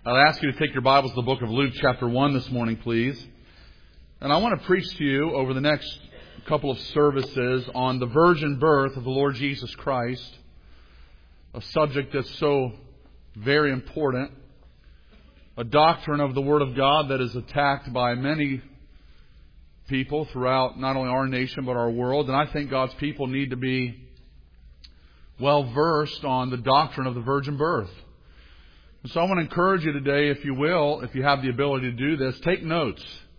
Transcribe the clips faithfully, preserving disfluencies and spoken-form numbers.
I'll ask you to take your Bibles to the book of Luke chapter one this morning, please. And I want to preach to you over the next couple of services on the virgin birth of the Lord Jesus Christ, a subject that's so very important, a doctrine of the Word of God that is attacked by many people throughout not only our nation but our world. And I think God's people need to be well versed on the doctrine of the virgin birth. So I want to encourage you today, if you will, if you have the ability to do this, take notes.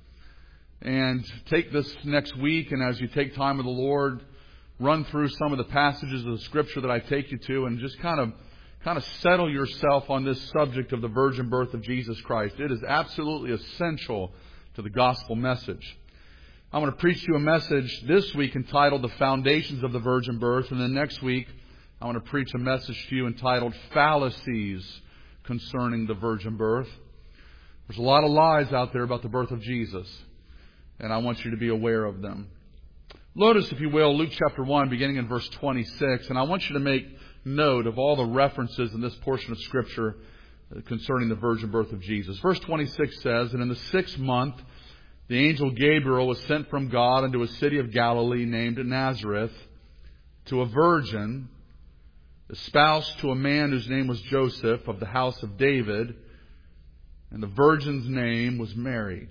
And take this next week, and as you take time with the Lord, run through some of the passages of the Scripture that I take you to, and just kind of kind of settle yourself on this subject of the virgin birth of Jesus Christ. It is absolutely essential to the gospel message. I'm going to preach to you a message this week entitled The Foundations of the Virgin Birth, and then next week I want to preach a message to you entitled Fallacies Concerning the Virgin Birth. There's a lot of lies out there about the birth of Jesus, and I want you to be aware of them. Notice, if you will, Luke chapter one, beginning in verse twenty-six, and I want you to make note of all the references in this portion of Scripture concerning the virgin birth of Jesus. Verse twenty-six says, "And in the sixth month, the angel Gabriel was sent from God into a city of Galilee named Nazareth, to a virgin espoused to a man whose name was Joseph, of the house of David, and the virgin's name was Mary.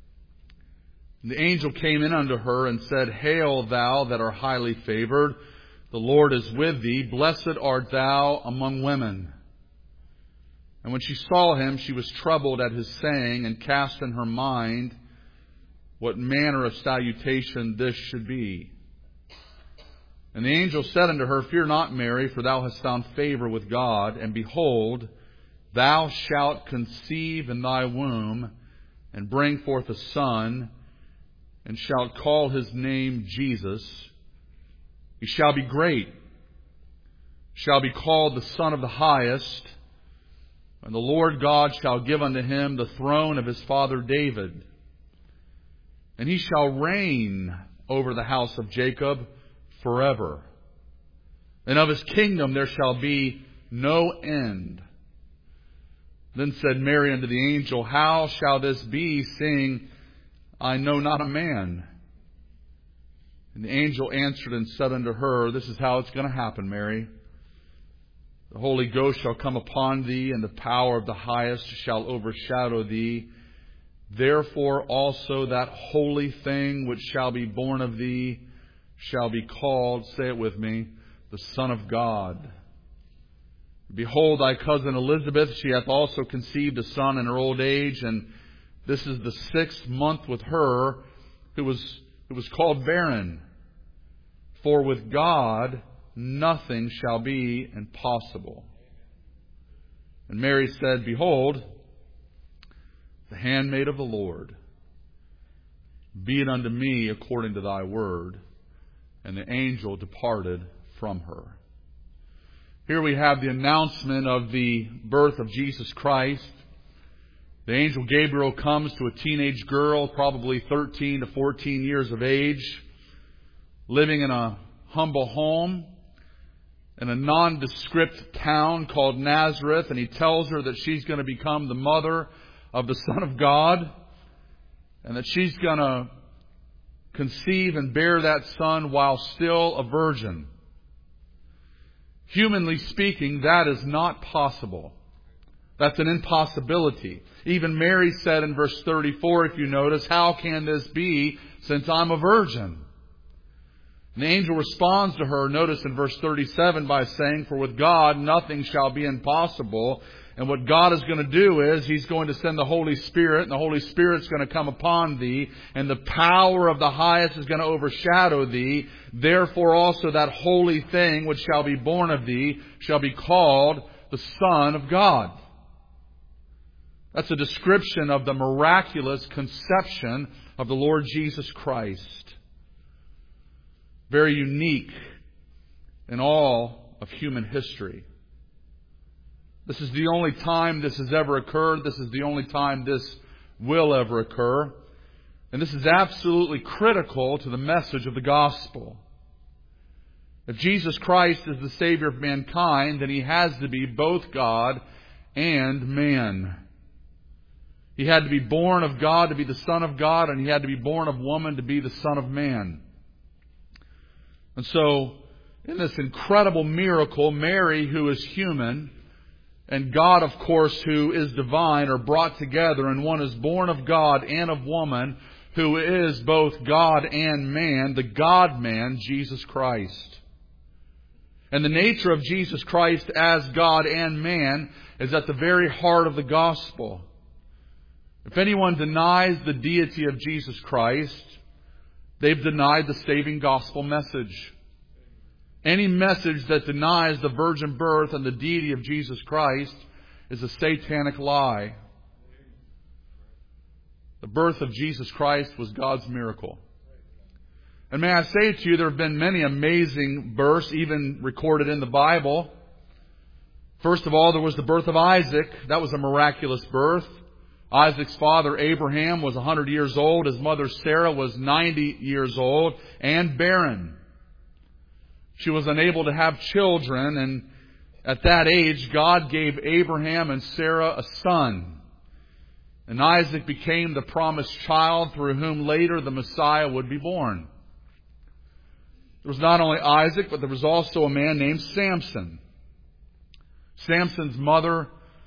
And the angel came in unto her and said, Hail, thou that art highly favored, the Lord is with thee. Blessed art thou among women. And when she saw him, she was troubled at his saying, and cast in her mind what manner of salutation this should be. And the angel said unto her, Fear not, Mary, for thou hast found favor with God. And behold, thou shalt conceive in thy womb, and bring forth a son, and shalt call his name Jesus. He shall be great, shall be called the Son of the Highest, and the Lord God shall give unto him the throne of his father David. And he shall reign over the house of Jacob forever. And of his kingdom there shall be no end. Then said Mary unto the angel, How shall this be, seeing I know not a man? And the angel answered and said unto her, This is how it's going to happen, Mary. The Holy Ghost shall come upon thee, and the power of the Highest shall overshadow thee. Therefore also that holy thing which shall be born of thee shall be called, say it with me, the Son of God. Behold, thy cousin Elizabeth, she hath also conceived a son in her old age, and this is the sixth month with her, who was, who was called barren. For with God nothing shall be impossible. And Mary said, Behold, the handmaid of the Lord, be it unto me according to thy word. And the angel departed from her." Here we have the announcement of the birth of Jesus Christ. The angel Gabriel comes to a teenage girl, probably thirteen to fourteen years of age, living in a humble home in a nondescript town called Nazareth, and he tells her that she's going to become the mother of the Son of God, and that she's going to conceive and bear that son while still a virgin. Humanly speaking, that is not possible. That's an impossibility. Even Mary said in verse thirty-four, if you notice, How can this be, since I'm a virgin? And the angel responds to her, notice in verse thirty-seven, by saying, For with God nothing shall be impossible. And what God is going to do is He's going to send the Holy Spirit, and the Holy Spirit's going to come upon thee, and the power of the Highest is going to overshadow thee. Therefore also that holy thing which shall be born of thee shall be called the Son of God. That's a description of the miraculous conception of the Lord Jesus Christ. Very unique in all of human history. This is the only time this has ever occurred. This is the only time this will ever occur. And this is absolutely critical to the message of the gospel. If Jesus Christ is the Savior of mankind, then He has to be both God and man. He had to be born of God to be the Son of God, and He had to be born of woman to be the Son of Man. And so, in this incredible miracle, Mary, who is human, and God, of course, who is divine, are brought together, and one is born of God and of woman, who is both God and man, the God-man, Jesus Christ. And the nature of Jesus Christ as God and man is at the very heart of the gospel. If anyone denies the deity of Jesus Christ, they've denied the saving gospel message. Any message that denies the virgin birth and the deity of Jesus Christ is a satanic lie. The birth of Jesus Christ was God's miracle. And may I say to you, there have been many amazing births, even recorded in the Bible. First of all, there was the birth of Isaac. That was a miraculous birth. Isaac's father, Abraham, was one hundred years old. His mother, Sarah, was ninety years old and barren. She was unable to have children, and at that age, God gave Abraham and Sarah a son. And Isaac became the promised child through whom later the Messiah would be born. There was not only Isaac, but there was also a man named Samson. Samson's mother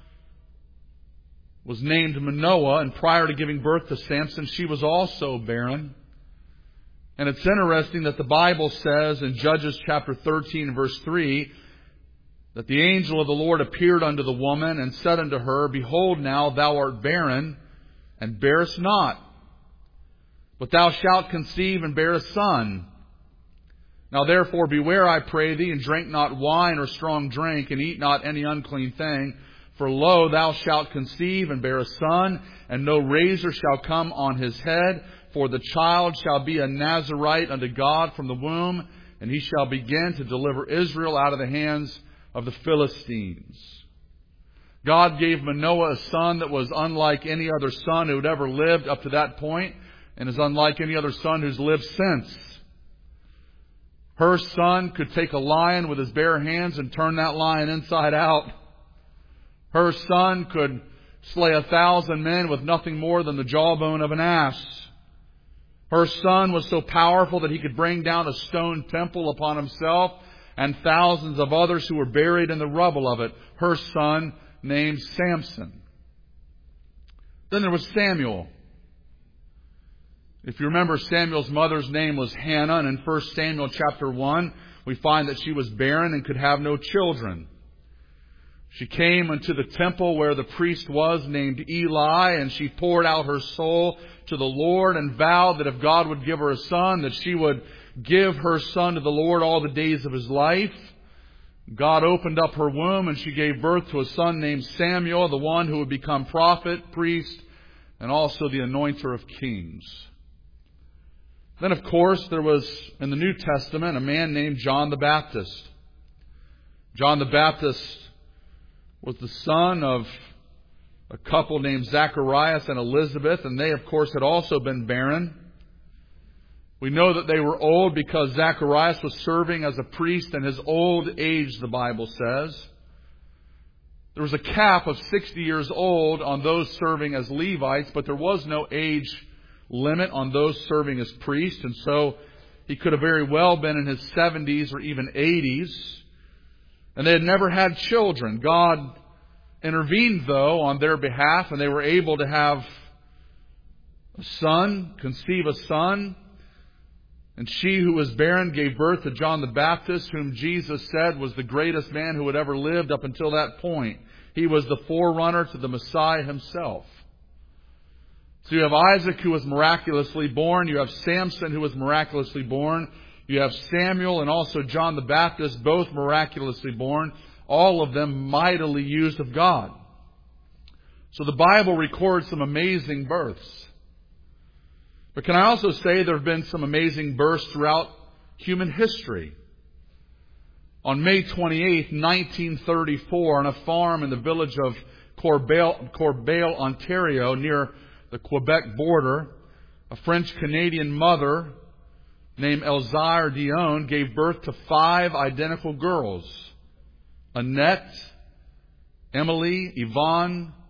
was named Manoah, and prior to giving birth to Samson, she was also barren. And it's interesting that the Bible says in Judges chapter thirteen, verse three, that the angel of the Lord appeared unto the woman and said unto her, Behold, now thou art barren, and bearest not. But thou shalt conceive and bear a son. Now therefore beware, I pray thee, and drink not wine or strong drink, and eat not any unclean thing. For lo, thou shalt conceive and bear a son, and no razor shall come on his head. For the child shall be a Nazarite unto God from the womb, and he shall begin to deliver Israel out of the hands of the Philistines. God gave Manoah a son that was unlike any other son who had ever lived up to that point, and is unlike any other son who's lived since. Her son could take a lion with his bare hands and turn that lion inside out. Her son could slay a thousand men with nothing more than the jawbone of an ass. Her son was so powerful that he could bring down a stone temple upon himself and thousands of others who were buried in the rubble of it. Her son named Samson. Then there was Samuel. If you remember, Samuel's mother's name was Hannah, and in First Samuel chapter one, we find that she was barren and could have no children. She came into the temple where the priest was named Eli, and she poured out her soul to the Lord and vowed that if God would give her a son, that she would give her son to the Lord all the days of his life. God opened up her womb, and she gave birth to a son named Samuel, the one who would become prophet, priest, and also the anointer of kings. Then, of course, there was, in the New Testament, a man named John the Baptist. John the Baptist was the son of a couple named Zacharias and Elizabeth, and they, of course, had also been barren. We know that they were old because Zacharias was serving as a priest in his old age, the Bible says. There was a cap of sixty years old on those serving as Levites, but there was no age limit on those serving as priests, and so he could have very well been in his seventies or even eighties. And they had never had children. God intervened, though, on their behalf, and they were able to have a son, conceive a son. And she who was barren gave birth to John the Baptist, whom Jesus said was the greatest man who had ever lived up until that point. He was the forerunner to the Messiah himself. So you have Isaac, who was miraculously born. You have Samson, who was miraculously born. You have Samuel and also John the Baptist, both miraculously born. All of them mightily used of God. So the Bible records some amazing births. But can I also say there have been some amazing births throughout human history? On May twenty-eighth, nineteen thirty-four, on a farm in the village of Corbeil, Corbeil, Ontario, near the Quebec border, a French-Canadian mother named Elzire Dion gave birth to five identical girls: Annette, Emily, Yvonne,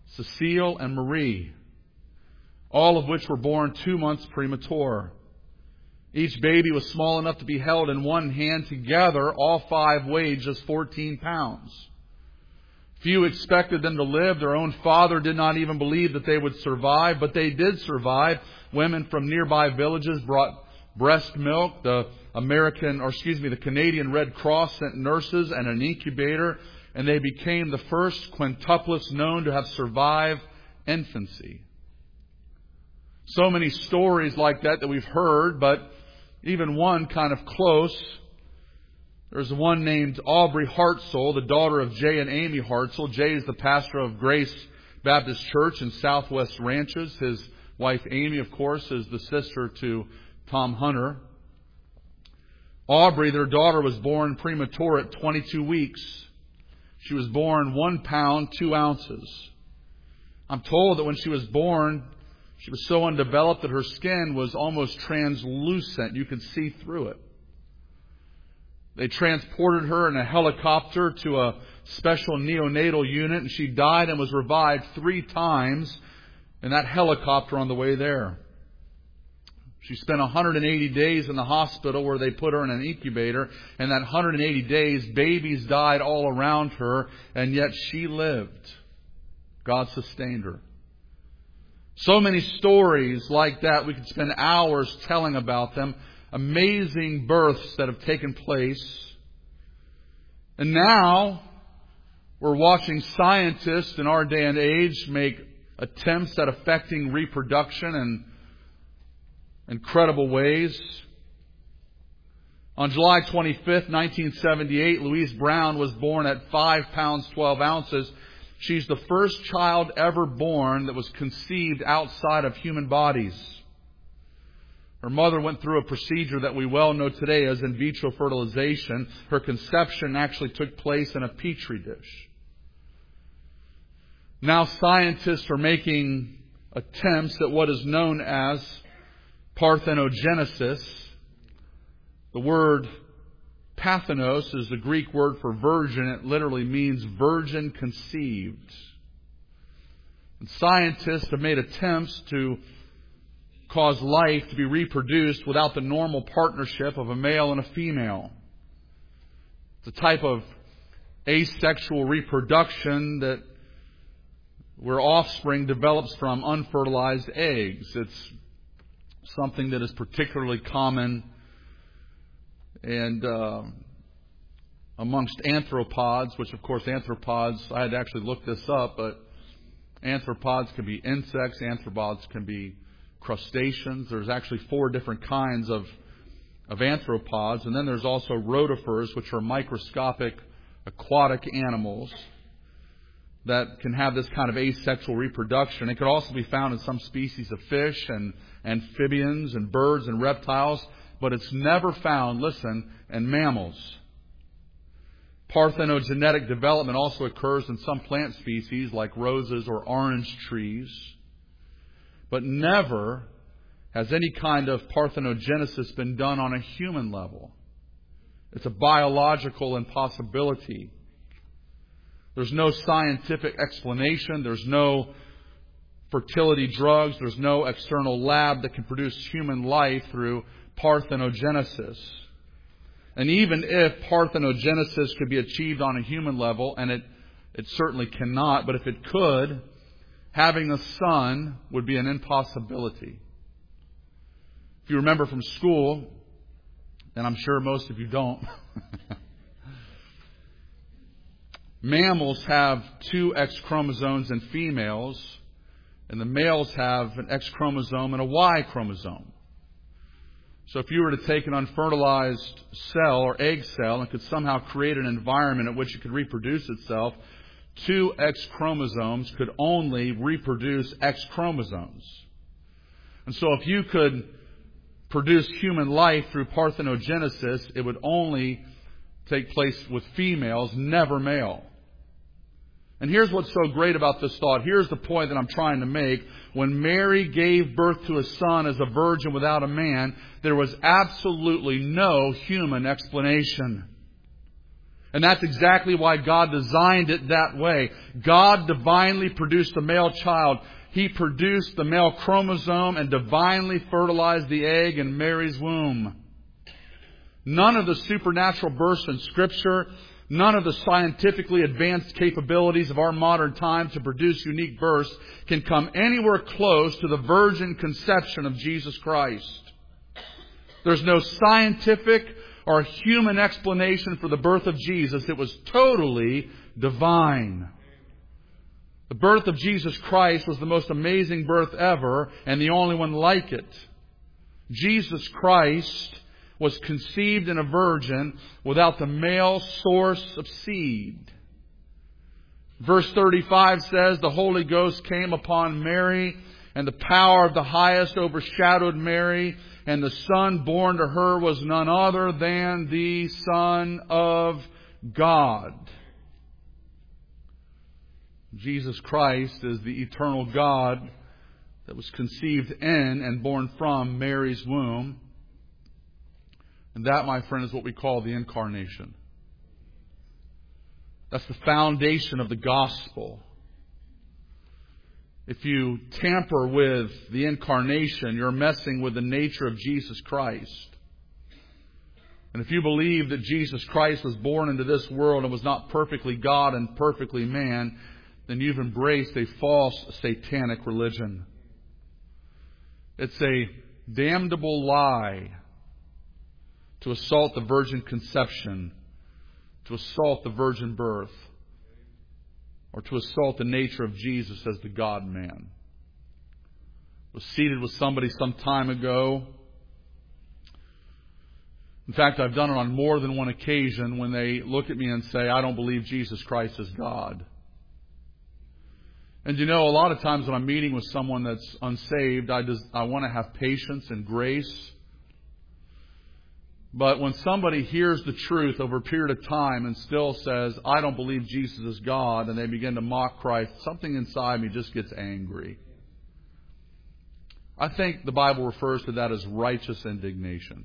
Cecile, and Marie, all of which were born two months premature. Each baby was small enough to be held in one hand. Together, all five weighed just fourteen pounds. Few expected them to live. Their own father did not even believe that they would survive, but they did survive. Women from nearby villages brought breast milk. The American, or excuse me, the Canadian Red Cross sent nurses and an incubator, and they became the first quintuplets known to have survived infancy. So many stories like that that we've heard, but even one kind of close. There's one named Aubrey Hartzell, the daughter of Jay and Amy Hartzell. Jay is the pastor of Grace Baptist Church in Southwest Ranches. His wife Amy, of course, is the sister to Tom Hunter. Aubrey, their daughter, was born premature at twenty-two weeks. She was born one pound, two ounces. I'm told that when she was born, she was so undeveloped that her skin was almost translucent. You could see through it. They transported her in a helicopter to a special neonatal unit, and she died and was revived three times in that helicopter on the way there. She spent one hundred eighty days in the hospital where they put her in an incubator, and that one hundred eighty days, babies died all around her, and yet she lived. God sustained her. So many stories like that. We could spend hours telling about them. Amazing births that have taken place. And now we're watching scientists in our day and age make attempts at affecting reproduction in incredible ways. On July twenty-fifth, nineteen seventy-eight, Louise Brown was born at five pounds, twelve ounces. She's the first child ever born that was conceived outside of human bodies. Her mother went through a procedure that we well know today as in vitro fertilization. Her conception actually took place in a petri dish. Now scientists are making attempts at what is known as parthenogenesis. The word Pathanos is the Greek word for virgin. It literally means virgin conceived. And scientists have made attempts to cause life to be reproduced without the normal partnership of a male and a female. It's a type of asexual reproduction that where offspring develops from unfertilized eggs. It's something that is particularly common and uh, amongst anthropods, which of course anthropods, I had to actually look this up, but anthropods can be insects, anthropods can be crustaceans. There's actually four different kinds of, of anthropods. And then there's also rotifers, which are microscopic aquatic animals that can have this kind of asexual reproduction. It could also be found in some species of fish and amphibians and birds and reptiles, but it's never found, listen, in mammals. Parthenogenetic development also occurs in some plant species like roses or orange trees. But never has any kind of parthenogenesis been done on a human level. It's a biological impossibility. There's no scientific explanation. There's no fertility drugs. There's no external lab that can produce human life through parthenogenesis. And even if parthenogenesis could be achieved on a human level, and it, it certainly cannot, but if it could, having a son would be an impossibility. If you remember from school, and I'm sure most of you don't, mammals have two X chromosomes in females, and the males have an X chromosome and a Y chromosome. So if you were to take an unfertilized cell or egg cell and could somehow create an environment in which it could reproduce itself, two X chromosomes could only reproduce X chromosomes. And so if you could produce human life through parthenogenesis, it would only take place with females, never male. And here's what's so great about this thought. Here's the point that I'm trying to make. When Mary gave birth to a son as a virgin without a man, there was absolutely no human explanation. And that's exactly why God designed it that way. God divinely produced a male child. He produced the male chromosome and divinely fertilized the egg in Mary's womb. None of the supernatural births in Scripture, none of the scientifically advanced capabilities of our modern time to produce unique births can come anywhere close to the virgin conception of Jesus Christ. There's no scientific or human explanation for the birth of Jesus. It was totally divine. The birth of Jesus Christ was the most amazing birth ever, and the only one like it. Jesus Christ was conceived in a virgin without the male source of seed. Verse thirty-five says, the Holy Ghost came upon Mary, and the power of the highest overshadowed Mary, and the Son born to her was none other than the Son of God. Jesus Christ is the eternal God that was conceived in and born from Mary's womb. And that, my friend, is what we call the incarnation. That's the foundation of the gospel. If you tamper with the incarnation, you're messing with the nature of Jesus Christ. And if you believe that Jesus Christ was born into this world and was not perfectly God and perfectly man, then you've embraced a false satanic religion. It's a damnable lie to assault the virgin conception, to assault the virgin birth, or to assault the nature of Jesus as the God-man. I was seated with somebody some time ago. In fact, I've done it on more than one occasion when they look at me and say, I don't believe Jesus Christ is God. And you know, a lot of times when I'm meeting with someone that's unsaved, I just I want to have patience and grace. But when somebody hears the truth over a period of time and still says, I don't believe Jesus is God, and they begin to mock Christ, something inside me just gets angry. I think the Bible refers to that as righteous indignation.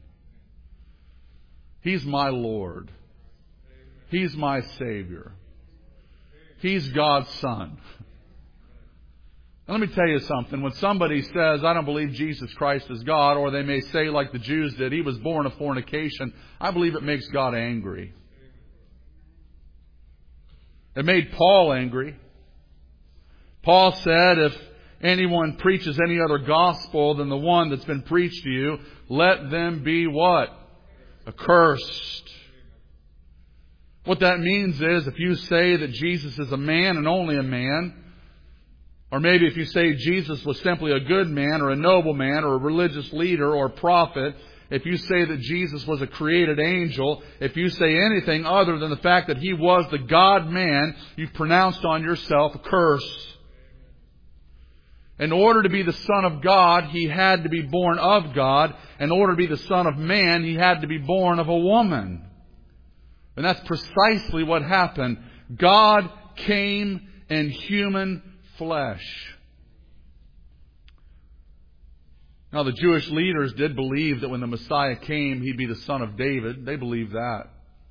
He's my Lord. He's my Savior. He's God's Son. Let me tell you something. When somebody says, I don't believe Jesus Christ is God, or they may say like the Jews did, He was born of fornication, I believe it makes God angry. It made Paul angry. Paul said, if anyone preaches any other gospel than the one that's been preached to you, let them be what? Accursed. What that means is, if you say that Jesus is a man and only a man, or maybe if you say Jesus was simply a good man or a noble man or a religious leader or prophet, if you say that Jesus was a created angel, if you say anything other than the fact that He was the God-man, you've pronounced on yourself a curse. In order to be the Son of God, He had to be born of God. In order to be the Son of Man, He had to be born of a woman. And that's precisely what happened. God came in human flesh. Now, the Jewish leaders did believe that when the Messiah came, He'd be the son of David. They believed that.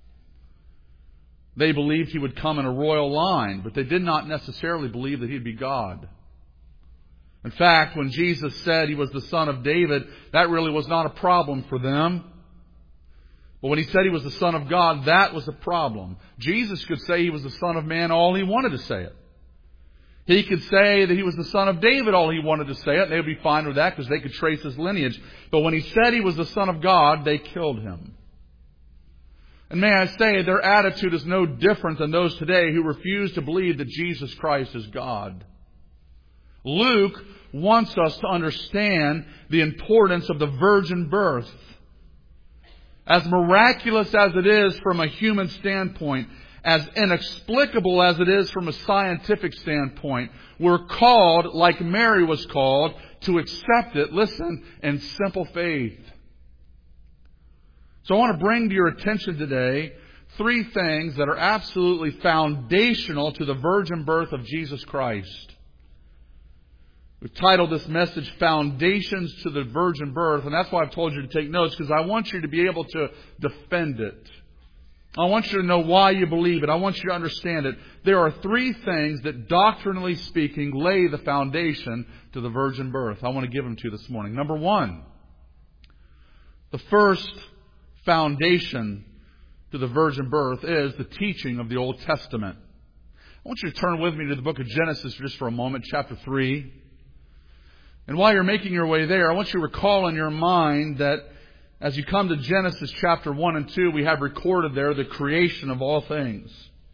They believed He would come in a royal line, but they did not necessarily believe that He'd be God. In fact, when Jesus said He was the son of David, that really was not a problem for them. But when He said He was the Son of God, that was a problem. Jesus could say He was the Son of Man all He wanted to say it. He could say that He was the Son of David all He wanted to say it. They would be fine with that because they could trace His lineage. But when He said He was the Son of God, they killed Him. And may I say, their attitude is no different than those today who refuse to believe that Jesus Christ is God. Luke wants us to understand the importance of the virgin birth. As miraculous as it is from a human standpoint, as inexplicable as it is from a scientific standpoint, we're called, like Mary was called, to accept it, listen, in simple faith. So I want to bring to your attention today three things that are absolutely foundational to the virgin birth of Jesus Christ. We've titled this message, Foundations to the Virgin Birth, and that's why I've told you to take notes, because I want you to be able to defend it. I want you to know why you believe it. I want you to understand it. There are three things that, doctrinally speaking, lay the foundation to the virgin birth. I want to give them to you this morning. Number one, the first foundation to the virgin birth is the teaching of the Old Testament. I want you to turn with me to the book of Genesis just for a moment, chapter three. And while you're making your way there, I want you to recall in your mind that as you come to Genesis chapter one and two, we have recorded there the creation of all things.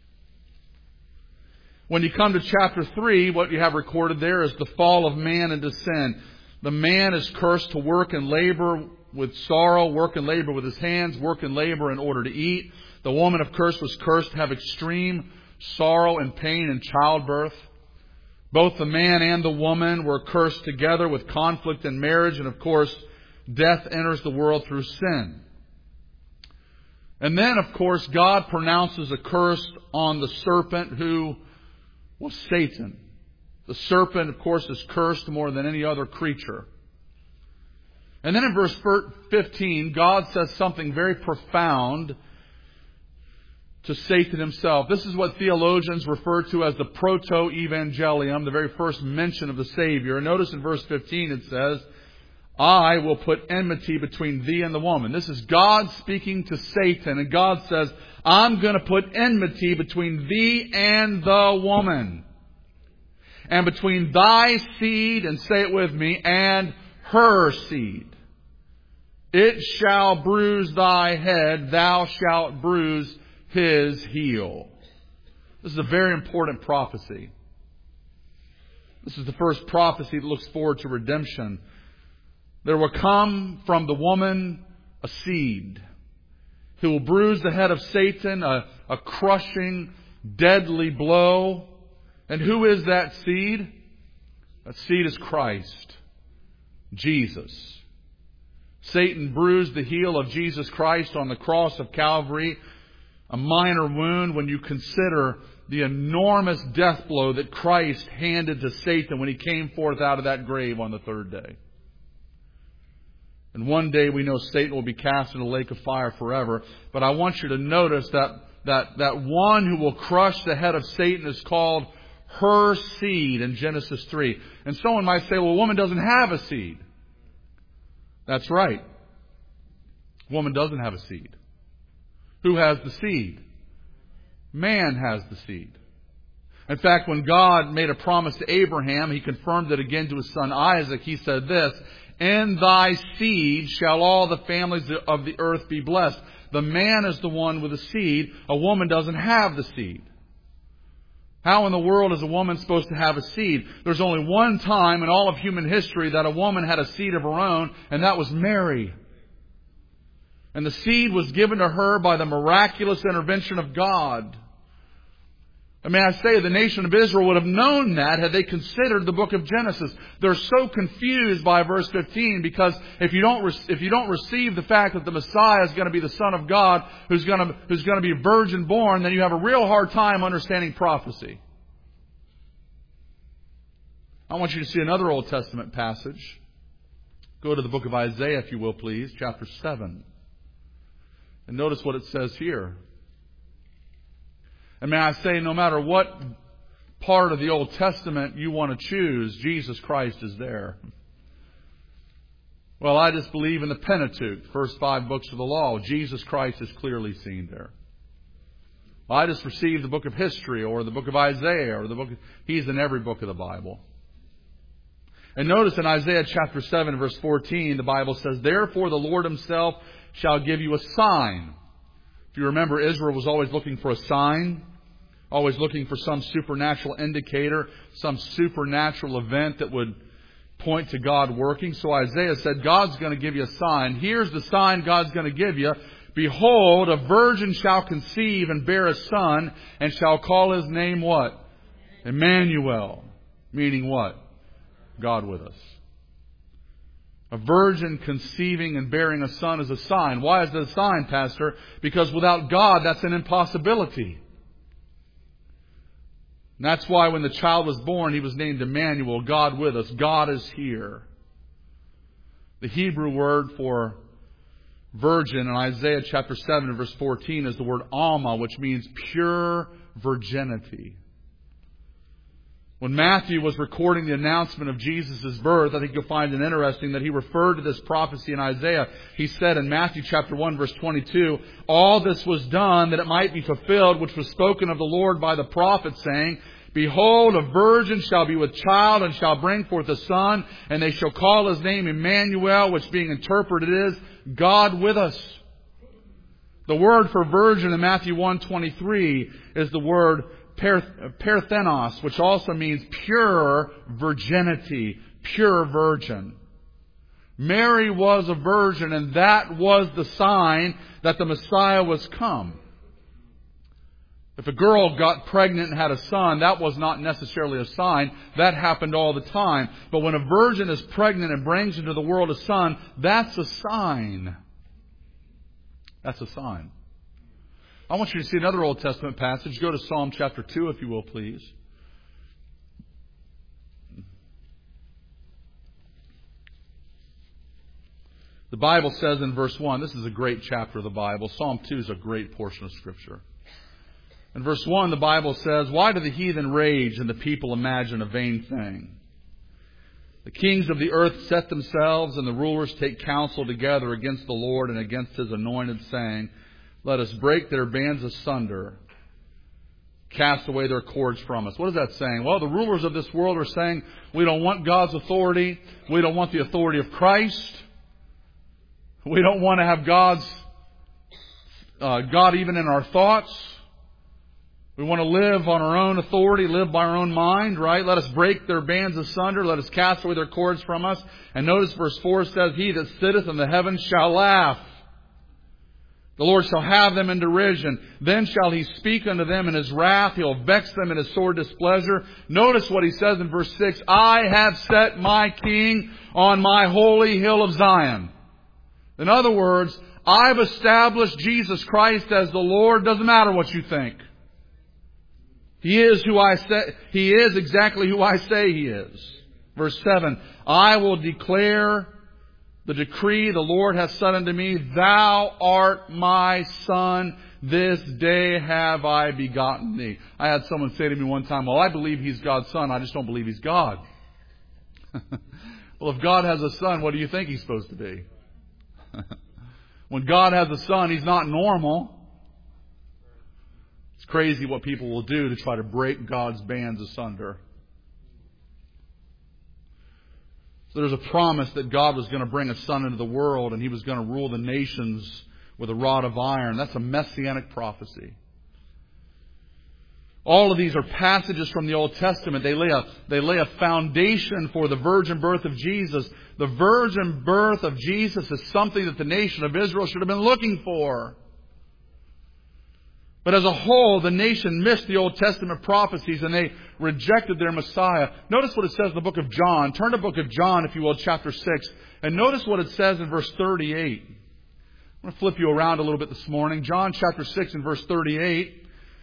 When you come to chapter three, what you have recorded there is the fall of man into sin. The man is cursed to work and labor with sorrow, work and labor with his hands, work and labor in order to eat. The woman of curse was cursed to have extreme sorrow and pain in childbirth. Both the man and the woman were cursed together with conflict in marriage, and of course, death enters the world through sin. And then, of course, God pronounces a curse on the serpent, who was Satan. The serpent, of course, is cursed more than any other creature. And then in verse fifteen, God says something very profound to Satan himself. This is what theologians refer to as the proto-evangelium, the very first mention of the Savior. And notice in verse fifteen it says, I will put enmity between thee and the woman. This is God speaking to Satan. And God says, I'm going to put enmity between thee and the woman. And between thy seed, and say it with me, and her seed. It shall bruise thy head, thou shalt bruise his heel. This is a very important prophecy. This is the first prophecy that looks forward to redemption. There will come from the woman a seed who will bruise the head of Satan, a, a crushing, deadly blow. And who is that seed? That seed is Christ, Jesus. Satan bruised the heel of Jesus Christ on the cross of Calvary. A minor wound when you consider the enormous death blow that Christ handed to Satan when he came forth out of that grave on the third day. And one day we know Satan will be cast in a lake of fire forever. But I want you to notice that, that, that one who will crush the head of Satan is called her seed in Genesis three. And someone might say, well, a woman doesn't have a seed. That's right. A woman doesn't have a seed. Who has the seed? Man has the seed. In fact, when God made a promise to Abraham, He confirmed it again to his son Isaac. He said this, in thy seed shall all the families of the earth be blessed. The man is the one with the seed. A woman doesn't have the seed. How in the world is a woman supposed to have a seed? There's only one time in all of human history that a woman had a seed of her own, and that was Mary. And the seed was given to her by the miraculous intervention of God. I mean, I say the nation of Israel would have known that had they considered the book of Genesis. They're so confused by verse fifteen because if you don't if you don't receive the fact that the Messiah is going to be the Son of God, who's going to who's going to be virgin born, then you have a real hard time understanding prophecy. I want you to see another Old Testament passage. Go to the book of Isaiah, if you will, please, chapter seven. And notice what it says here. And may I say, no matter what part of the Old Testament you want to choose, Jesus Christ is there. Well, I just believe in the Pentateuch, the first five books of the law. Jesus Christ is clearly seen there. Well, I just received the book of history or the book of Isaiah or the book of... He's in every book of the Bible. And notice in Isaiah chapter seven, verse fourteen, the Bible says, therefore the Lord Himself shall give you a sign. If you remember, Israel was always looking for a sign. Always looking for some supernatural indicator, some supernatural event that would point to God working. So Isaiah said, God's going to give you a sign. Here's the sign God's going to give you. Behold, a virgin shall conceive and bear a son, and shall call his name what? Emmanuel. Meaning what? God with us. A virgin conceiving and bearing a son is a sign. Why is it a sign, Pastor? Because without God, that's an impossibility. And that's why when the child was born, he was named Emmanuel, God with us. God is here. The Hebrew word for virgin in Isaiah chapter seven and verse fourteen is the word alma, which means pure virginity. When Matthew was recording the announcement of Jesus' birth, I think you'll find it interesting that he referred to this prophecy in Isaiah. He said in Matthew chapter one verse twenty-two, all this was done that it might be fulfilled, which was spoken of the Lord by the prophet, saying, Behold, a virgin shall be with child and shall bring forth a son, and they shall call his name Emmanuel, which being interpreted is God with us. The word for virgin in Matthew one twenty-three is the word Parthenos, which also means pure virginity, pure virgin. Mary was a virgin, and that was the sign that the Messiah was come. If a girl got pregnant and had a son, that was not necessarily a sign. That happened all the time. But when a virgin is pregnant and brings into the world a son, that's a sign. That's a sign. I want you to see another Old Testament passage. Go to Psalm chapter two, if you will, please. The Bible says in verse one, this is a great chapter of the Bible. Psalm two is a great portion of Scripture. In verse one, the Bible says, Why do the heathen rage and the people imagine a vain thing? The kings of the earth set themselves, and the rulers take counsel together against the Lord and against His anointed, saying, Let us break their bands asunder, cast away their cords from us. What is that saying? Well, the rulers of this world are saying, we don't want God's authority. We don't want the authority of Christ. We don't want to have God's uh, God even in our thoughts. We want to live on our own authority, live by our own mind, right? Let us break their bands asunder. Let us cast away their cords from us. And notice verse four says, He that sitteth in the heavens shall laugh. The Lord shall have them in derision. Then shall He speak unto them in His wrath. He'll vex them in His sore displeasure. Notice what He says in verse six. I have set my King on my holy hill of Zion. In other words, I've established Jesus Christ as the Lord. Doesn't matter what you think. He is who I say, He is exactly who I say He is. Verse seven, I will declare the decree the Lord hath said unto me, Thou art my Son, this day have I begotten thee. I had someone say to me one time, well, I believe He's God's Son, I just don't believe He's God. Well, if God has a Son, what do you think He's supposed to be? When God has a Son, He's not normal. It's crazy what people will do to try to break God's bands asunder. So there's a promise that God was going to bring a Son into the world and He was going to rule the nations with a rod of iron. That's a messianic prophecy. All of these are passages from the Old Testament. They lay a, they lay a foundation for the virgin birth of Jesus. The virgin birth of Jesus is something that the nation of Israel should have been looking for. But as a whole, the nation missed the Old Testament prophecies and they rejected their Messiah. Notice what it says in the book of John. Turn to the book of John, if you will, chapter six. And notice what it says in verse thirty-eight. I'm going to flip you around a little bit this morning. John chapter six and verse thirty-eight.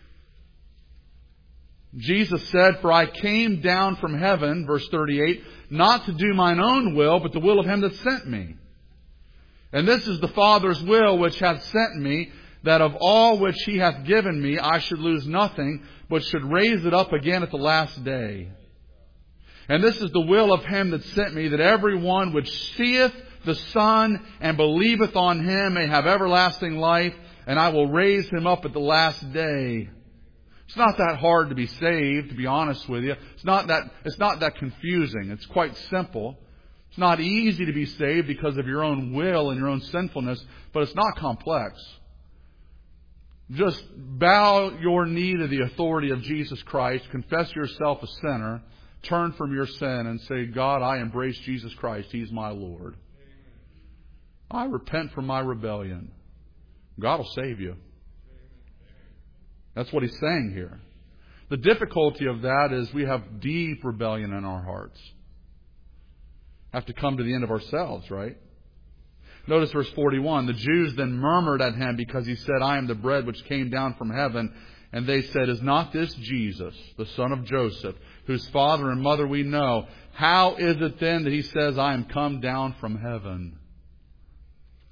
Jesus said, For I came down from heaven, verse thirty-eight, not to do mine own will, but the will of Him that sent me. And this is the Father's will which hath sent me, that of all which He hath given me I should lose nothing, but should raise it up again at the last day. And this is the will of Him that sent me, that every one which seeth the Son and believeth on Him may have everlasting life, and I will raise him up at the last day. It's not that hard to be saved, to be honest with you. It's not that, it's not that confusing. It's quite simple. It's not easy to be saved because of your own will and your own sinfulness, but it's not complex. Just bow your knee to the authority of Jesus Christ, confess yourself a sinner, turn from your sin and say, God, I embrace Jesus Christ. He's my Lord. I repent from my rebellion. God will save you. That's what He's saying here. The difficulty of that is we have deep rebellion in our hearts. Have to come to the end of ourselves, right? Notice verse forty-one. The Jews then murmured at Him because He said, I am the bread which came down from heaven. And they said, Is not this Jesus, the son of Joseph, whose father and mother we know? How is it then that He says, I am come down from heaven?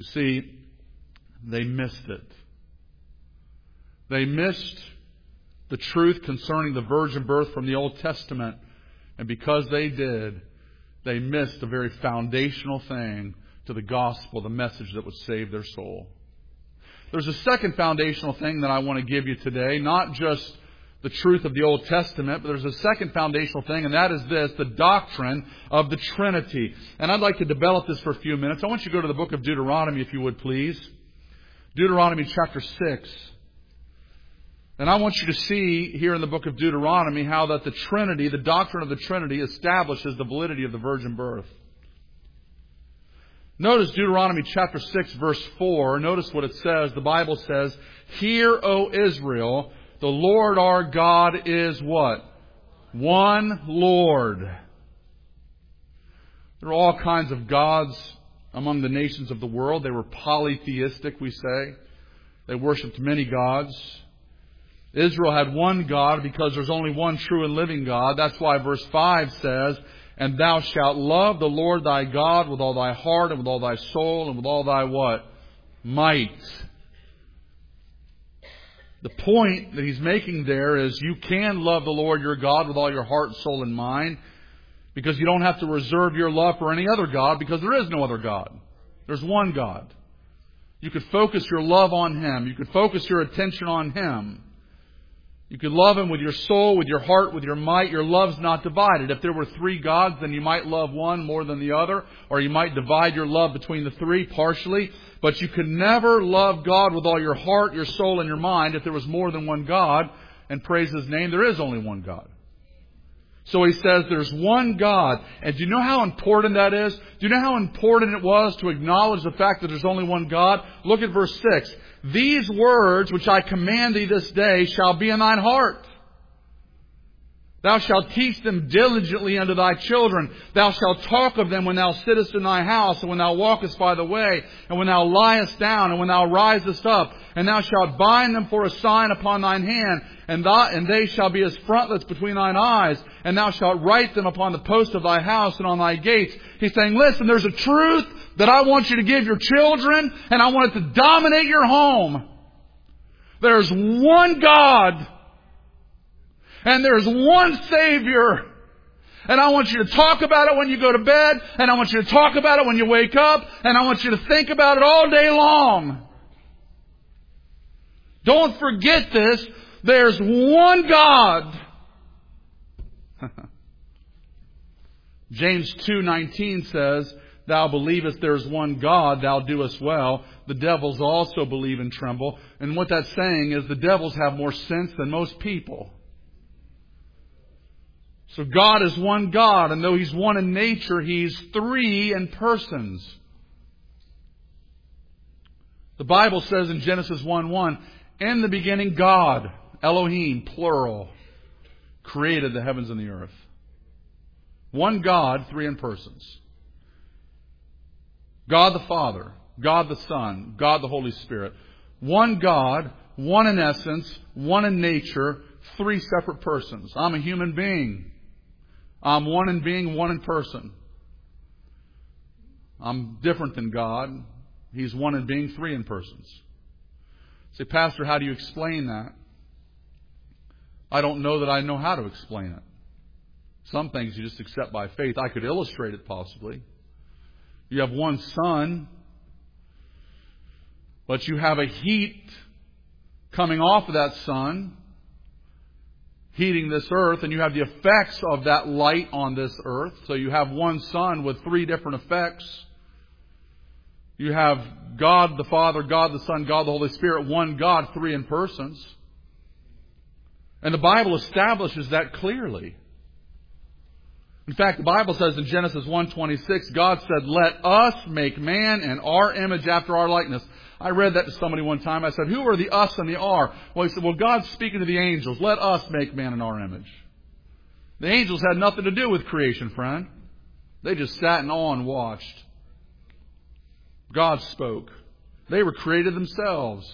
You see, they missed it. They missed the truth concerning the virgin birth from the Old Testament. And because they did, they missed a very foundational thing to the gospel, the message that would save their soul. There's a second foundational thing that I want to give you today, not just the truth of the Old Testament, but there's a second foundational thing, and that is this, the doctrine of the Trinity. And I'd like to develop this for a few minutes. I want you to go to the book of Deuteronomy, if you would, please. Deuteronomy chapter six. And I want you to see here in the book of Deuteronomy how that the Trinity, the doctrine of the Trinity, establishes the validity of the virgin birth. Notice Deuteronomy chapter six, verse four. Notice what it says. The Bible says, "Hear, O Israel, the Lord our God is" what? One Lord. There are all kinds of gods among the nations of the world. They were polytheistic, we say. They worshipped many gods. Israel had one God because there's only one true and living God. That's why verse five says, "And thou shalt love the Lord thy God with all thy heart and with all thy soul and with all thy" what? Might. The point that he's making there is you can love the Lord your God with all your heart, soul, and mind, because you don't have to reserve your love for any other God, because there is no other God. There's one God. You could focus your love on Him. You could focus your attention on Him. You could love Him with your soul, with your heart, with your might. Your love's not divided. If there were three gods, then you might love one more than the other, or you might divide your love between the three partially. But you could never love God with all your heart, your soul, and your mind if there was more than one God. And praise His name, there is only one God. So he says there's one God. And do you know how important that is? Do you know how important it was to acknowledge the fact that there's only one God? Look at verse six. "These words which I command thee this day shall be in thine heart. Thou shalt teach them diligently unto thy children. Thou shalt talk of them when thou sittest in thy house, and when thou walkest by the way, and when thou liest down, and when thou risest up. And thou shalt bind them for a sign upon thine hand, and, thou, and they shall be as frontlets between thine eyes. And thou shalt write them upon the post of thy house and on thy gates." He's saying, listen, there's a truth that I want you to give your children, and I want it to dominate your home. There's one God. And there's one Savior. And I want you to talk about it when you go to bed. And I want you to talk about it when you wake up. And I want you to think about it all day long. Don't forget this. There's one God. James two nineteen says, "Thou believest there is one God, thou doest well. The devils also believe and tremble." And what that's saying is the devils have more sense than most people. So God is one God, and though He's one in nature, He's three in persons. The Bible says in Genesis one one, "In the beginning God," Elohim, plural, "created the heavens and the earth." One God, three in persons. God the Father, God the Son, God the Holy Spirit. One God, one in essence, one in nature, three separate persons. I'm a human being. I'm one in being, one in person. I'm different than God. He's one in being, three in persons. Say, "Pastor, how do you explain that?" I don't know that I know how to explain it. Some things you just accept by faith. I could illustrate it possibly. You have one sun, but you have a heat coming off of that sun, heating this earth, and you have the effects of that light on this earth. So you have one sun with three different effects. You have God the Father, God the Son, God the Holy Spirit, one God, three in persons. And the Bible establishes that clearly. In fact, the Bible says in Genesis one twenty-six, God said, "Let us make man in our image after our likeness." I read that to somebody one time. I said, "Who are the us and the our?" Well, he said, "Well, God's speaking to the angels. Let us make man in our image." The angels had nothing to do with creation, friend. They just sat in awe and watched. God spoke. They were created themselves.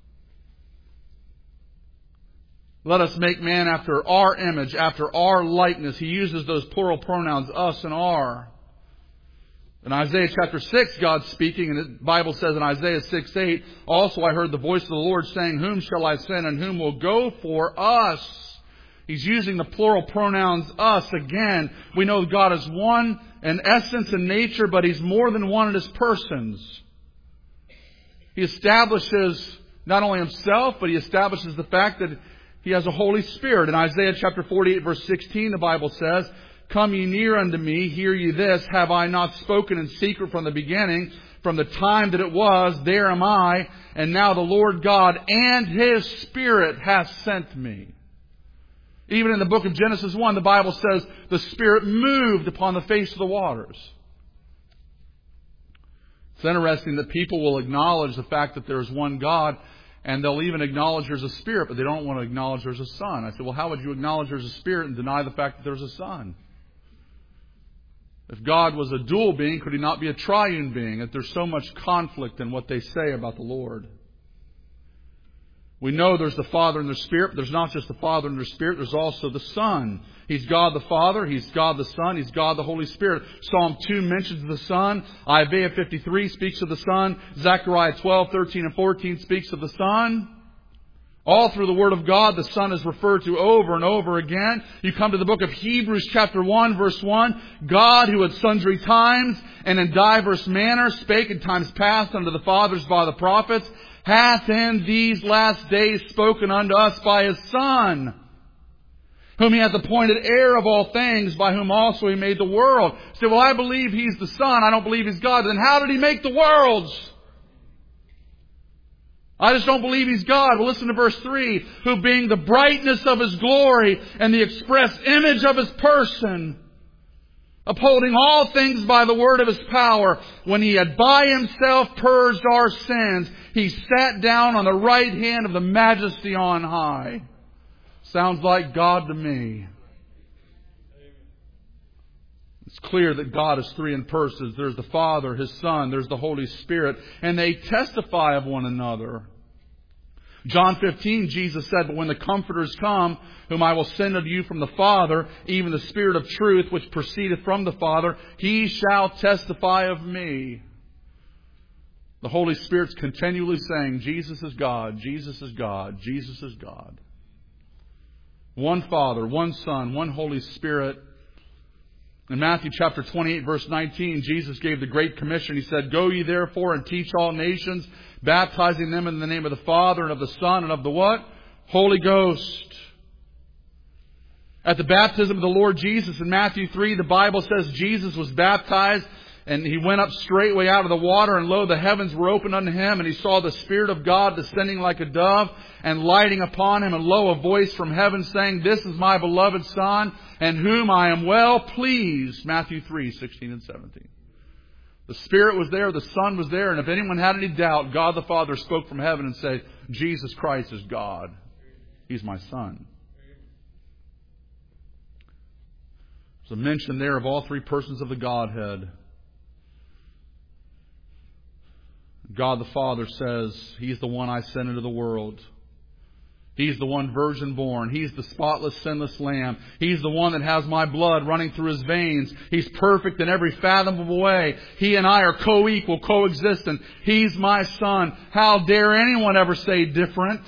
Let us make man after our image, after our likeness. He uses those plural pronouns, us and our. In Isaiah chapter six, God's speaking, and the Bible says in Isaiah six eight, also I heard the voice of the Lord saying, whom shall I send and whom will go for us? He's using the plural pronouns us again. We know God is one in essence and nature, but He's more than one in His persons. He establishes not only Himself, but He establishes the fact that He has a Holy Spirit. In Isaiah chapter forty-eight verse sixteen, the Bible says, come ye near unto me, hear ye this, have I not spoken in secret from the beginning, from the time that it was, there am I, and now the Lord God and His Spirit hath sent me. Even in the book of Genesis one, the Bible says the Spirit moved upon the face of the waters. It's interesting that people will acknowledge the fact that there is one God, and they'll even acknowledge there's a Spirit, but they don't want to acknowledge there's a Son. I said, well, how would you acknowledge there's a Spirit and deny the fact that there's a Son? If God was a dual being, could He not be a triune being? That there's so much conflict in what they say about the Lord. We know there's the Father and the Spirit, but there's not just the Father and the Spirit, there's also the Son. He's God the Father, He's God the Son, He's God the Holy Spirit. Psalm two mentions the Son. Isaiah fifty-three speaks of the Son. Zechariah twelve, thirteen, and fourteen speaks of the Son. All through the Word of God, the Son is referred to over and over again. You come to the book of Hebrews chapter one, verse one. God, who at sundry times and in divers manners spake in times past unto the fathers by the prophets, hath in these last days spoken unto us by His Son, whom He hath appointed heir of all things, by whom also He made the world. You say, well, I believe He's the Son, I don't believe He's God. Then how did He make the worlds? I just don't believe He's God. Well, listen to verse three. Who being the brightness of His glory and the express image of His person, upholding all things by the word of His power, when He had by Himself purged our sins, He sat down on the right hand of the Majesty on high. Sounds like God to me. It's clear that God is three in persons. There's the Father, His Son, there's the Holy Spirit, and they testify of one another. John fifteen, Jesus said, but when the Comforters come, whom I will send unto you from the Father, even the Spirit of truth, which proceedeth from the Father, He shall testify of me. The Holy Spirit's continually saying, Jesus is God, Jesus is God, Jesus is God. One Father, one Son, one Holy Spirit. In Matthew chapter twenty-eight, verse nineteen, Jesus gave the Great Commission. He said, go ye therefore and teach all nations, baptizing them in the name of the Father and of the Son and of the what? Holy Ghost. At the baptism of the Lord Jesus in Matthew three, the Bible says Jesus was baptized and He went up straightway out of the water, and lo, the heavens were opened unto Him, and He saw the Spirit of God descending like a dove and lighting upon Him, and lo, a voice from heaven saying, this is my beloved Son, in whom I am well pleased. Matthew three, sixteen and seventeen. The Spirit was there, the Son was there, and if anyone had any doubt, God the Father spoke from heaven and said, Jesus Christ is God. He's my Son. There's a mention there of all three persons of the Godhead. God the Father says, He's the one I sent into the world. He's the one virgin born. He's the spotless, sinless Lamb. He's the one that has my blood running through His veins. He's perfect in every fathomable way. He and I are co-equal, co-existent. He's my Son. How dare anyone ever say different?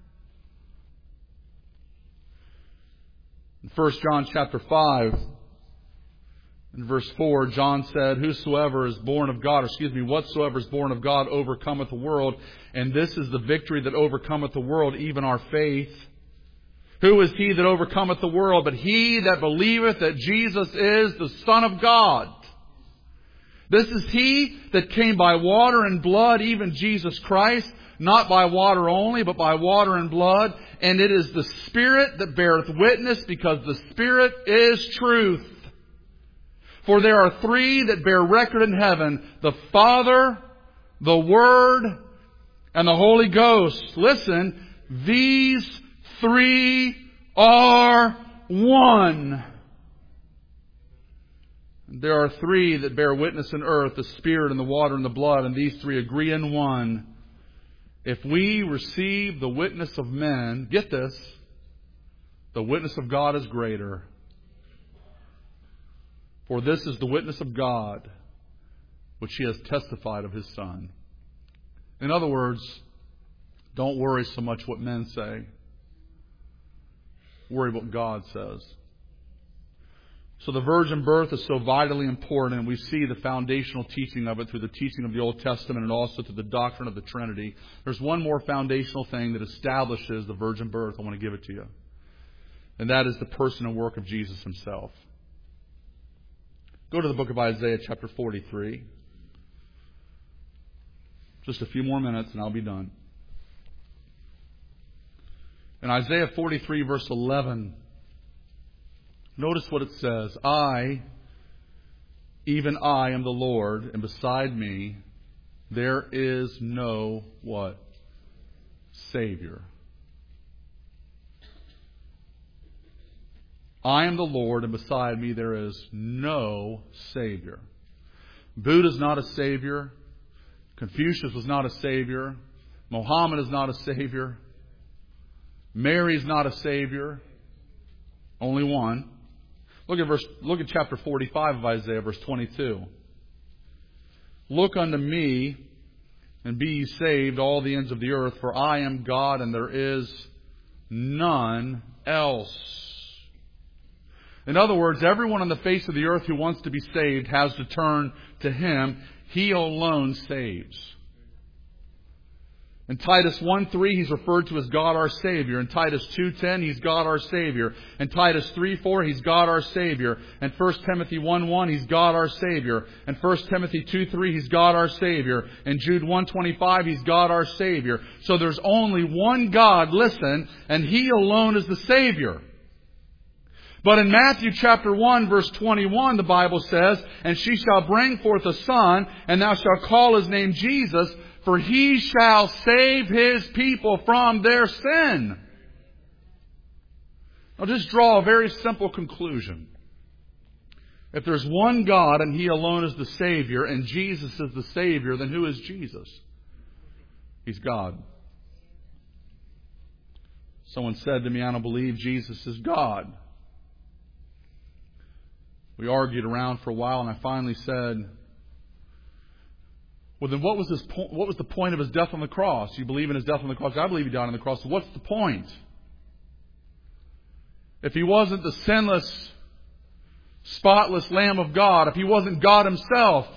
In First John chapter five, in verse four, John said, whosoever is born of God, or excuse me, whatsoever is born of God overcometh the world. And this is the victory that overcometh the world, even our faith. Who is he that overcometh the world? But he that believeth that Jesus is the Son of God. This is He that came by water and blood, even Jesus Christ. Not by water only, but by water and blood. And it is the Spirit that beareth witness, because the Spirit is truth. For there are three that bear record in heaven, the Father, the Word, and the Holy Ghost. Listen, these three are one. There are three that bear witness in earth, the Spirit and the water and the blood, and these three agree in one. If we receive the witness of men, get this, the witness of God is greater. For this is the witness of God, which He has testified of His Son. In other words, don't worry so much what men say. Worry what God says. So the virgin birth is so vitally important, and we see the foundational teaching of it through the teaching of the Old Testament and also through the doctrine of the Trinity. There's one more foundational thing that establishes the virgin birth. I want to give it to you. And that is the person and work of Jesus Himself. Go to the book of Isaiah chapter forty-three. Just a few more minutes and I'll be done. In Isaiah forty-three verse eleven, notice what it says. I, even I, am the Lord, and beside me there is no, what? Savior. I am the Lord, and beside me there is no Savior. Buddha is not a Savior. Confucius was not a Savior. Mohammed is not a Savior. Mary is not a Savior. Only one. Look at verse. Look at chapter forty-five of Isaiah, verse twenty-two. Look unto me, and be ye saved, all the ends of the earth, for I am God, and there is none else. In other words, everyone on the face of the earth who wants to be saved has to turn to Him. He alone saves. In Titus one three, He's referred to as God our Savior. In Titus two ten, He's God our Savior. In Titus three four, He's God our Savior. In First Timothy one one, He's God our Savior. In First Timothy two three, He's God our Savior. In Jude one twenty-five, He's God our Savior. So there's only one God, listen, and He alone is the Savior. But in Matthew chapter one verse twenty-one, the Bible says, and she shall bring forth a son, and thou shalt call his name Jesus, for He shall save His people from their sin. I'll just draw a very simple conclusion. If there's one God and He alone is the Savior, and Jesus is the Savior, then who is Jesus? He's God. Someone said to me, I don't believe Jesus is God. We argued around for a while, and I finally said, well, then what was his po- what was the point of His death on the cross? You believe in His death on the cross? I believe He died on the cross. So what's the point? If He wasn't the sinless, spotless Lamb of God, if He wasn't God Himself,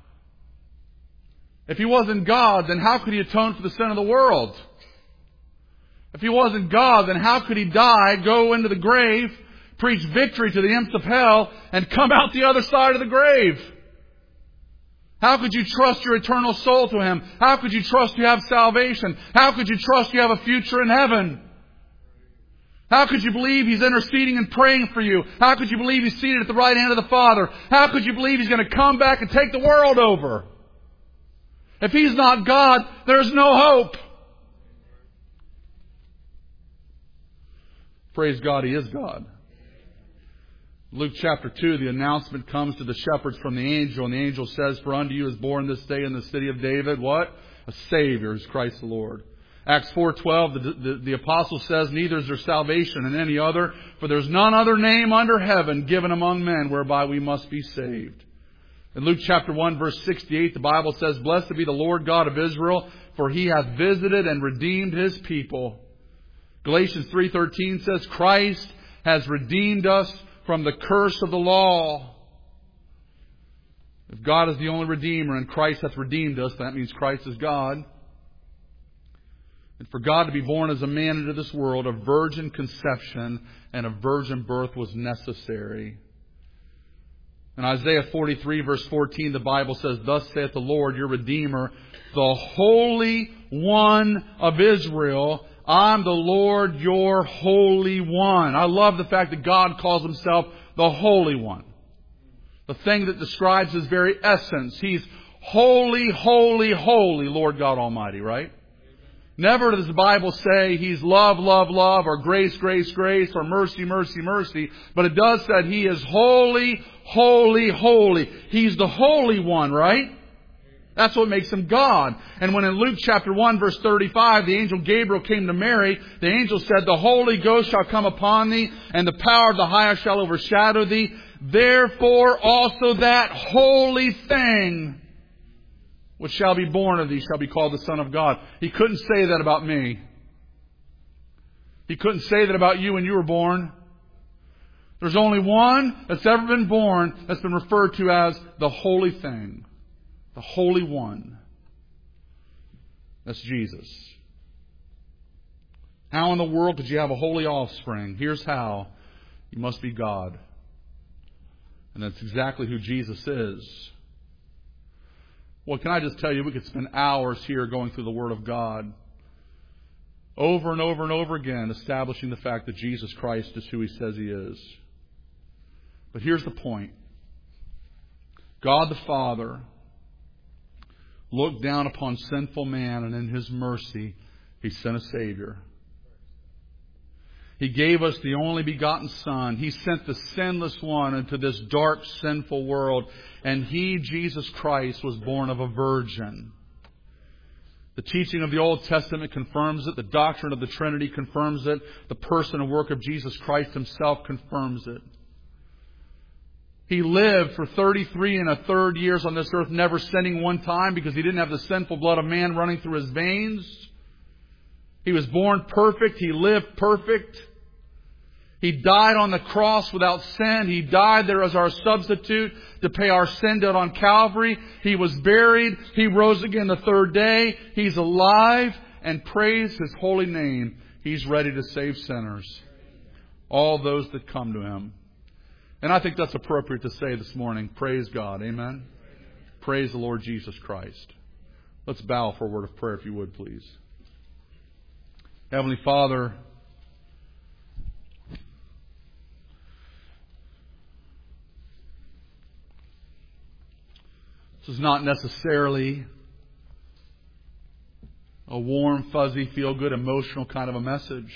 if He wasn't God, then how could He atone for the sin of the world? If He wasn't God, then how could He die, go into the grave, preach victory to the imps of hell, and come out the other side of the grave? How could you trust your eternal soul to Him? How could you trust you have salvation? How could you trust you have a future in heaven? How could you believe He's interceding and praying for you? How could you believe He's seated at the right hand of the Father? How could you believe He's going to come back and take the world over? If He's not God, there's no hope. Praise God, He is God. Luke chapter two, the announcement comes to the shepherds from the angel, and the angel says, for unto you is born this day in the city of David, what? A Savior, is Christ the Lord. Acts four twelve, the, the, the apostle says, neither is there salvation in any other, for there's none other name under heaven given among men whereby we must be saved. In Luke chapter one, verse sixty-eight, the Bible says, blessed be the Lord God of Israel, for He hath visited and redeemed His people. Galatians three thirteen says, Christ has redeemed us from the curse of the law. If God is the only Redeemer and Christ hath redeemed us, that means Christ is God. And for God to be born as a man into this world, a virgin conception and a virgin birth was necessary. In Isaiah forty-three verse fourteen, the Bible says, thus saith the Lord your Redeemer, the Holy One of Israel, I'm the Lord, your Holy One. I love the fact that God calls Himself the Holy One. The thing that describes His very essence. He's holy, holy, holy, Lord God Almighty, right? Never does the Bible say He's love, love, love, or grace, grace, grace, or mercy, mercy, mercy. But it does say He is holy, holy, holy. He's the Holy One, right? That's what makes Him God. And when in Luke chapter one verse thirty-five, the angel Gabriel came to Mary, the angel said, the Holy Ghost shall come upon thee, and the power of the highest shall overshadow thee. Therefore also that holy thing What shall be born of thee shall be called the Son of God. He couldn't say that about me. He couldn't say that about you when you were born. There's only one that's ever been born that's been referred to as the Holy Thing. The Holy One. That's Jesus. How in the world could you have a holy offspring? Here's how. You must be God. And that's exactly who Jesus is. Well, can I just tell you, we could spend hours here going through the Word of God, over and over and over again, establishing the fact that Jesus Christ is who He says He is. But here's the point. God the Father looked down upon sinful man, and in His mercy, He sent a Savior. He gave us the only begotten Son. He sent the sinless one into this dark, sinful world. And He, Jesus Christ, was born of a virgin. The teaching of the Old Testament confirms it. The doctrine of the Trinity confirms it. The person and work of Jesus Christ Himself confirms it. He lived for thirty-three and a third years on this earth, never sinning one time because He didn't have the sinful blood of man running through His veins. He was born perfect. He lived perfect. He died on the cross without sin. He died there as our substitute to pay our sin debt on Calvary. He was buried. He rose again the third day. He's alive, and praise His holy name. He's ready to save sinners. All those that come to Him. And I think that's appropriate to say this morning. Praise God. Amen. Praise the Lord Jesus Christ. Let's bow for a word of prayer, if you would, please. Heavenly Father, this is not necessarily a warm, fuzzy, feel-good, emotional kind of a message.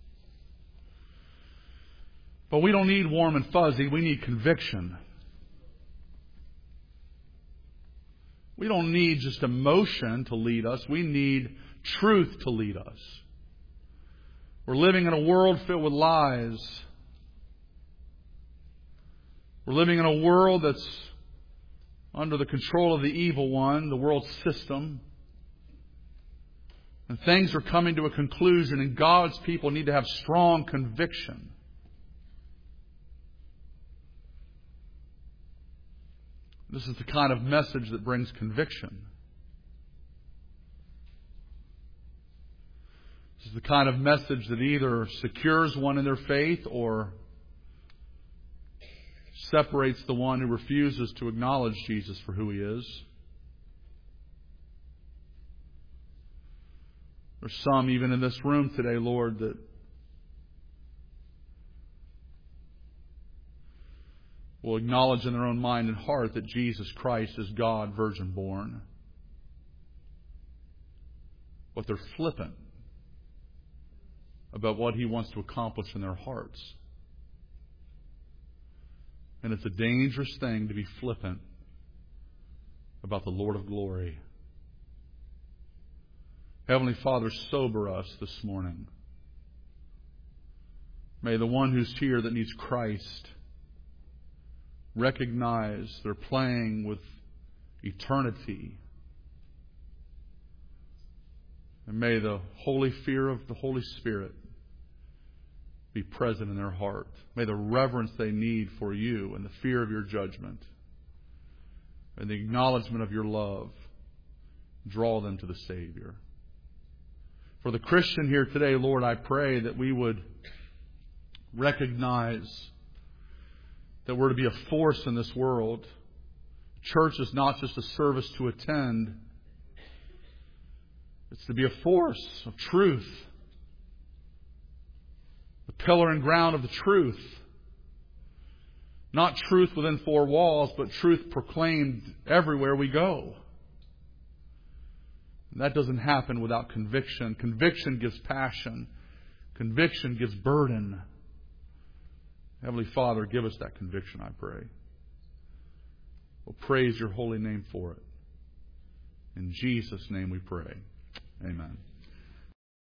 But we don't need warm and fuzzy. We need conviction. We don't need just emotion to lead us. We need truth to lead us. We're living in a world filled with lies. We're living in a world that's under the control of the evil one, the world system. And things are coming to a conclusion, and God's people need to have strong conviction. This is the kind of message that brings conviction. This is the kind of message that either secures one in their faith or separates the one who refuses to acknowledge Jesus for who He is. There's some even in this room today, Lord, that will acknowledge in their own mind and heart that Jesus Christ is God, virgin born. But they're flippant about what He wants to accomplish in their hearts. And it's a dangerous thing to be flippant about the Lord of glory. Heavenly Father, sober us this morning. May the one who's here that needs Christ recognize they're playing with eternity. And may the holy fear of the Holy Spirit be present in their heart. May the reverence they need for You and the fear of Your judgment and the acknowledgement of Your love draw them to the Savior. For the Christian here today, Lord, I pray that we would recognize that we're to be a force in this world. Church is not just a service to attend. It's to be a force of truth. The pillar and ground of the truth. Not truth within four walls, but truth proclaimed everywhere we go. And that doesn't happen without conviction. Conviction gives passion. Conviction gives burden. Heavenly Father, give us that conviction, I pray. We'll praise Your holy name for it. In Jesus' name we pray. Amen.